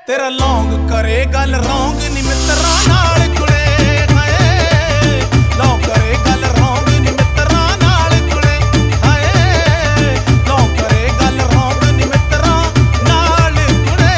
तेरा लौंग करे गल रौंग नी मित्तरां नाल कुड़े हाय लौंग करे गल रौंग नी मित्तरां नाल कुड़े हाय लौंग करे गल रौंग नी मित्तरां नाल कुड़े।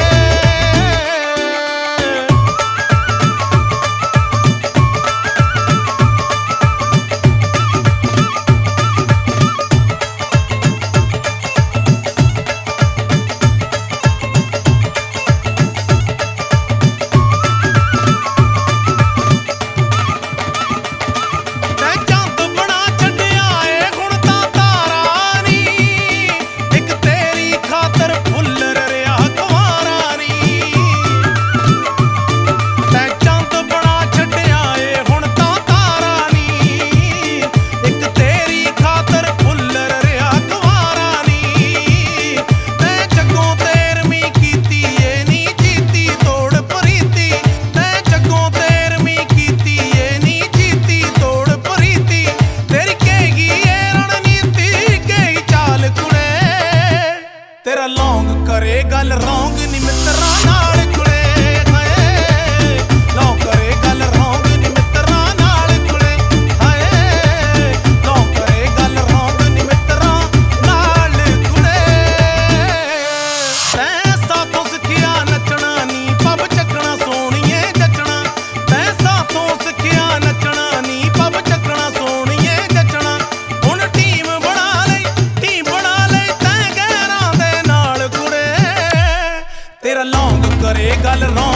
तेरा लौंग करे गल रौंग नी मित्तरां नाल कुड़े हाय लौंग करे गल रौंग नी मित्तरां नाल कुड़े हाय लौंग करे गल रौंग नी मित्तरां नाल कुड़े। तैं साथों सिखिया नचना नी पब चकना सोहणीए जचना तैं साथों सिखिया नचना नी पब चकना सोहणीए जचना हुण टीम बना लई तैं गैरां दे नाल कुड़े। तेरा लौंग करे गल रौंग